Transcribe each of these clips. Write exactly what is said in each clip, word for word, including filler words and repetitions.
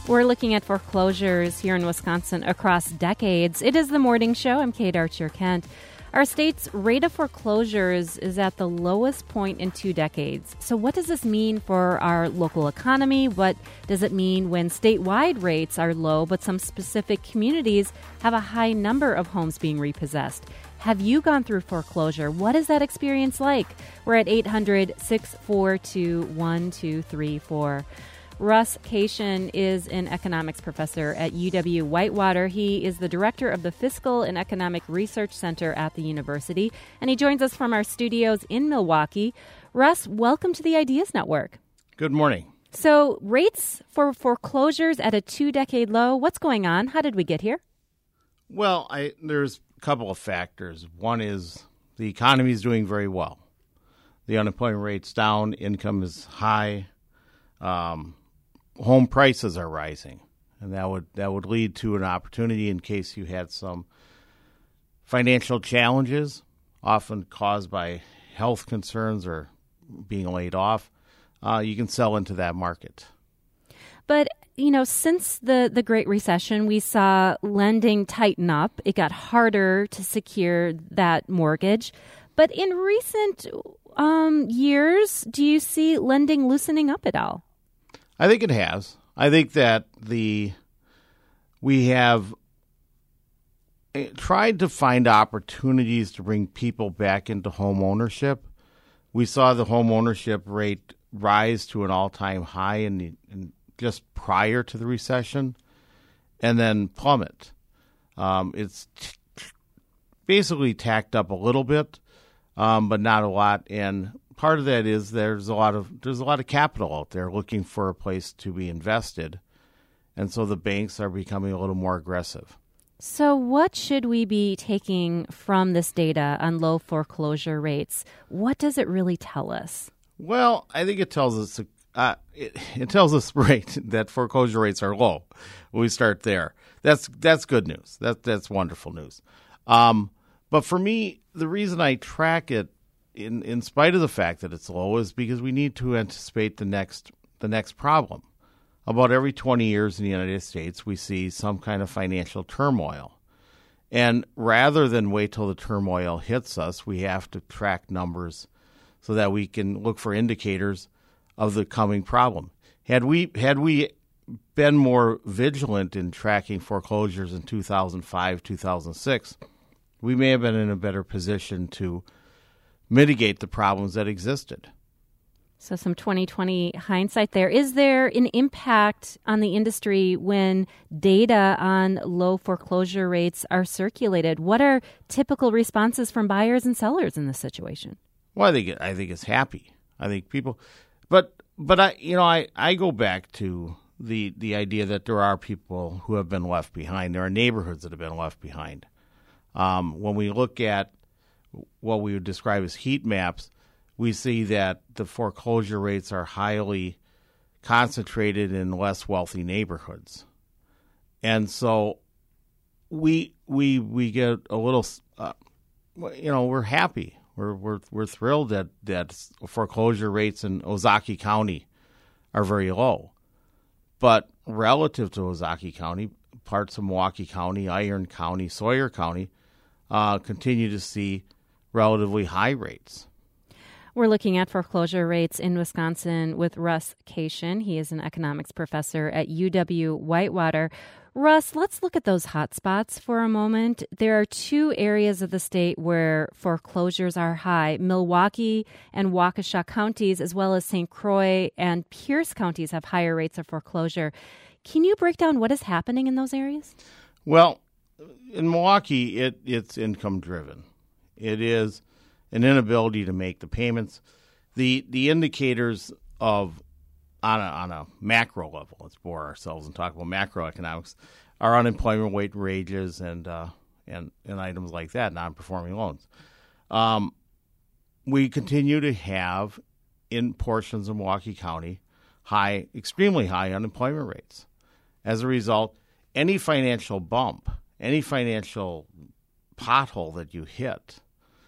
We're looking at foreclosures here in Wisconsin across decades. It is the morning show. I'm Kate Archer-Kent. Our state's rate of foreclosures is at the lowest point in two decades. So what does this mean for our local economy? What does it mean when statewide rates are low, but some specific communities have a high number of homes being repossessed? Have you gone through foreclosure? What is that experience like? We're at eight hundred, six four two, one two three four. Russ Cation is an economics professor at U W-Whitewater. He is the director of the Fiscal and Economic Research Center at the university, and he joins us from our studios in Milwaukee. Russ, welcome to the Ideas Network. Good morning. So, rates for foreclosures at a two-decade low. What's going on? How did we get here? Well, I, there's a couple of factors. One is the economy is doing very well. The unemployment rate's down, income is high. Um, home prices are rising, and that would that would lead to an opportunity in case you had some financial challenges, often caused by health concerns or being laid off. Uh, you can sell into that market. But, you know, since the, the Great Recession, we saw lending tighten up. It got harder to secure that mortgage. But in recent um, years, do you see lending loosening up at all? I think it has. I think that the we have tried to find opportunities to bring people back into home ownership. We saw the home ownership rate rise to an all-time high in, the, in just prior to the recession, and then plummet. Um, it's t- basically tacked up a little bit, um, but not a lot. And part of that is there's a lot of there's a lot of capital out there looking for a place to be invested, and so the banks are becoming a little more aggressive. So what should we be taking from this data on low foreclosure rates? What does it really tell us? Well, I think it tells us uh, it, it tells us right that foreclosure rates are low. We start there. That's that's good news. That that's wonderful news. Um, but for me, the reason I track it, In, in spite of the fact that it's low, is because we need to anticipate the next the next problem. About every twenty years in the United States, we see some kind of financial turmoil. And rather than wait till the turmoil hits us, we have to track numbers so that we can look for indicators of the coming problem. Had we had we been more vigilant in tracking foreclosures in two thousand five, two thousand six, we may have been in a better position to mitigate the problems that existed. So some twenty twenty hindsight there. Is there an impact on the industry when data on low foreclosure rates are circulated? What are typical responses from buyers and sellers in this situation? Well, I think I think it's happy. I think people, but but I you know I, I go back to the the idea that there are people who have been left behind. There are neighborhoods that have been left behind. Um, when we look at what we would describe as heat maps, we see that the foreclosure rates are highly concentrated in less wealthy neighborhoods. And so we we we get a little, uh, you know, we're happy. We're we're we're thrilled that, that foreclosure rates in Ozaukee County are very low. But relative to Ozaukee County, parts of Milwaukee County, Iron County, Sawyer County uh, continue to see relatively high rates. We're looking at foreclosure rates in Wisconsin with Russ Cation. He is an economics professor at U W-Whitewater. Russ, let's look at those hot spots for a moment. There are two areas of the state where foreclosures are high. Milwaukee and Waukesha counties, as well as Saint Croix and Pierce counties, have higher rates of foreclosure. Can you break down what is happening in those areas? Well, in Milwaukee, it, it's income-driven. It is an inability to make the payments. The the indicators of on a, on a macro level, let's bore ourselves and talk about macroeconomics, are unemployment rate, wages, and uh, and and items like that, non-performing loans. Um, we continue to have in portions of Milwaukee County high, extremely high unemployment rates. As a result, any financial bump, any financial pothole that you hit,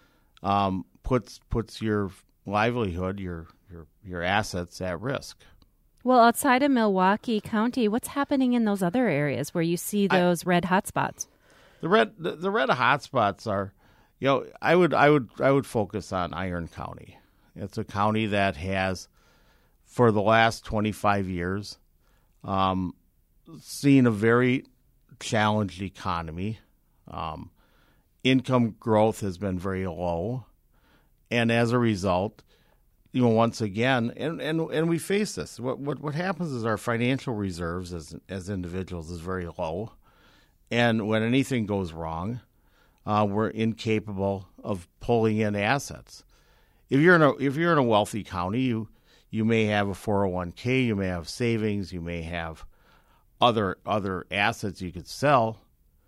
um, puts puts your livelihood, your your your assets at risk. Well, outside of Milwaukee County, what's happening in those other areas where you see those I, red hotspots? The red the, the red hotspots are, you know, I would I would I would focus on Iron County. It's a county that has, for the last twenty-five years, um, seen a very challenged economy. Um, income growth has been very low, and as a result, you know, once again, and, and, and we face this. What, what what happens is our financial reserves as as individuals is very low, and when anything goes wrong, uh, we're incapable of pulling in assets. If you're in a if you're in a wealthy county, you you may have a four oh one k, you may have savings, you may have other other assets you could sell,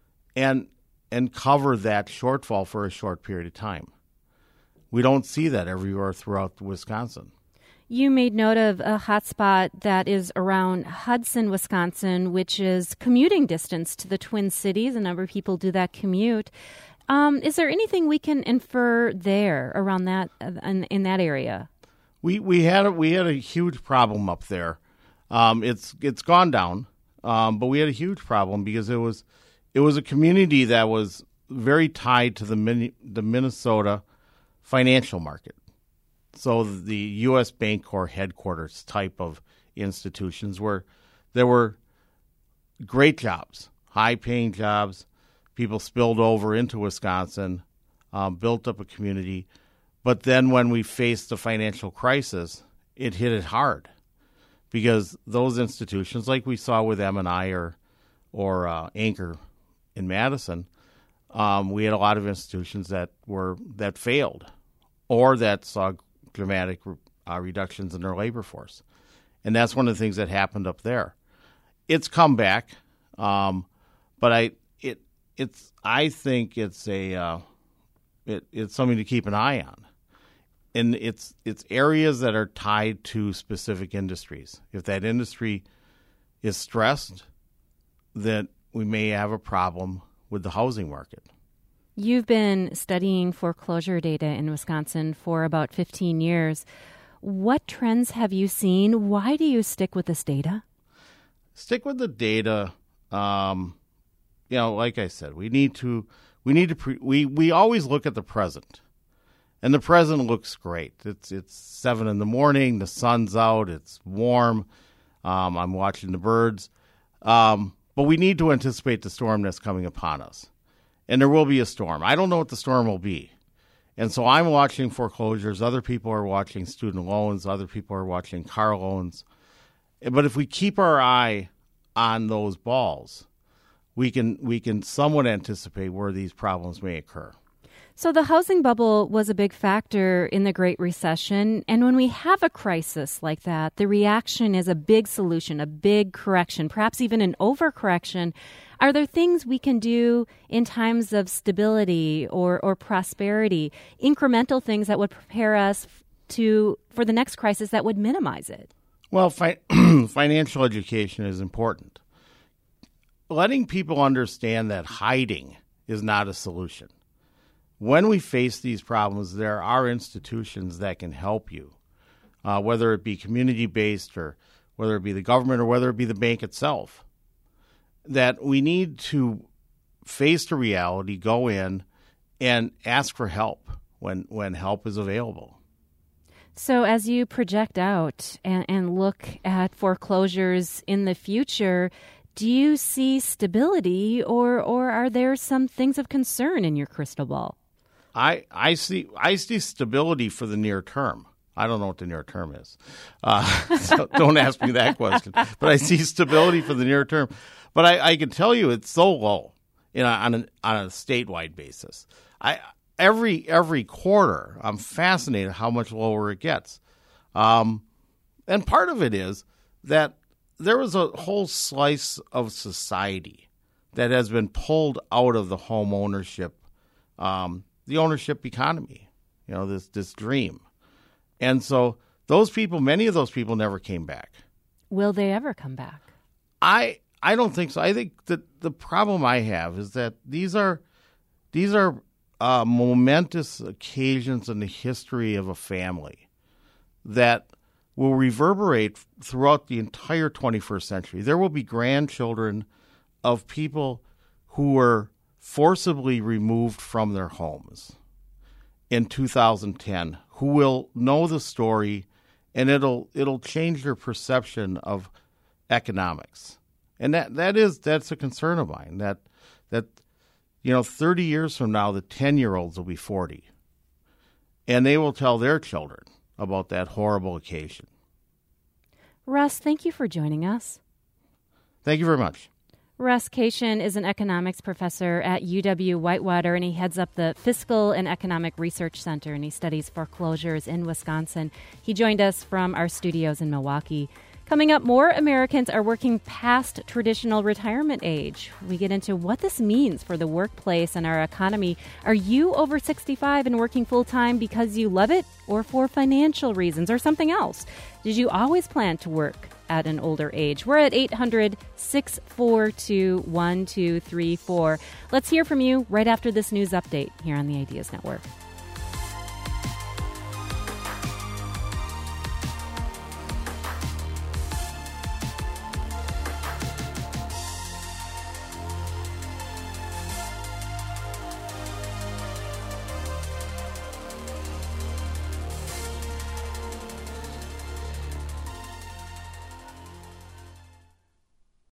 and and cover that shortfall for a short period of time. We don't see that everywhere throughout Wisconsin. You made note of a hotspot that is around Hudson, Wisconsin, which is commuting distance to the Twin Cities. A number of people do that commute. Um, is there anything we can infer there around that in, in that area? We we had a, we had a huge problem up there. Um, it's it's gone down, um, but we had a huge problem because it was it was a community that was very tied to the mini, the Minnesota financial market. So the U S Bancorp headquarters type of institutions where there were great jobs, high-paying jobs. People spilled over into Wisconsin, um, built up a community. But then when we faced the financial crisis, it hit it hard because those institutions, like we saw with M and I or, or uh, Anchor in Madison, um, we had a lot of institutions that were that failed or that saw dramatic uh, reductions in their labor force. And that's one of the things that happened up there. It's come back, um, but I it it's I think it's a uh, it, it's something to keep an eye on. And it's it's areas that are tied to specific industries. If that industry is stressed, then we may have a problem with the housing market. You've been studying foreclosure data in Wisconsin for about fifteen years. What trends have you seen? Why do you stick with this data? Stick with the data. Um, you know, like I said, we need to we need to pre- we we always look at the present, and the present looks great. It's it's seven in the morning. The sun's out. It's warm. Um, I'm watching the birds, um, but we need to anticipate the storm that's coming upon us. And there will be a storm. I don't know what the storm will be. And so I'm watching foreclosures. Other people are watching student loans. Other people are watching car loans. But if we keep our eye on those balls, we can we can somewhat anticipate where these problems may occur. So the housing bubble was a big factor in the Great Recession. And when we have a crisis like that, the reaction is a big solution, a big correction, perhaps even an overcorrection. Are there things we can do in times of stability or, or prosperity, incremental things that would prepare us to for the next crisis that would minimize it? Well, fi- financial education is important. Letting people understand that hiding is not a solution. When we face these problems, there are institutions that can help you, uh, whether it be community-based or whether it be the government or whether it be the bank itself, that we need to face the reality, go in, and ask for help when, when help is available. So as you project out and, and look at foreclosures in the future, do you see stability or, or are there some things of concern in your crystal ball? I, I see I see stability for the near term. I don't know what the near term is. Uh, so don't ask me that question. But I see stability for the near term. But I, I can tell you it's so low you know, on, an, on a statewide basis. I every every quarter, I'm fascinated how much lower it gets. Um, and part of it is that there was a whole slice of society that has been pulled out of the home ownership um the ownership economy, you know, this this dream. And so those people, many of those people never came back. Will they ever come back? I I don't think so. I think that the problem I have is that these are these are uh, momentous occasions in the history of a family that will reverberate throughout the entire twenty-first century. There will be grandchildren of people who were forcibly removed from their homes in two thousand ten, who will know the story, and it'll it'll change their perception of economics. And that, that is that's a concern of mine, that that you know, thirty years from now the ten-year-olds will be forty. And they will tell their children about that horrible occasion. Russ, thank you for joining us. Thank you very much. Russ Cation is an economics professor at U W-Whitewater, and he heads up the Fiscal and Economic Research Center, and he studies foreclosures in Wisconsin. He joined us from our studios in Milwaukee. Coming up, more Americans are working past traditional retirement age. We get into what this means for the workplace and our economy. Are you over sixty-five and working full-time because you love it, or for financial reasons, or something else? Did you always plan to work at an older age? We're at eight hundred, six four two, one two three four. Let's hear from you right after this news update here on the Ideas Network.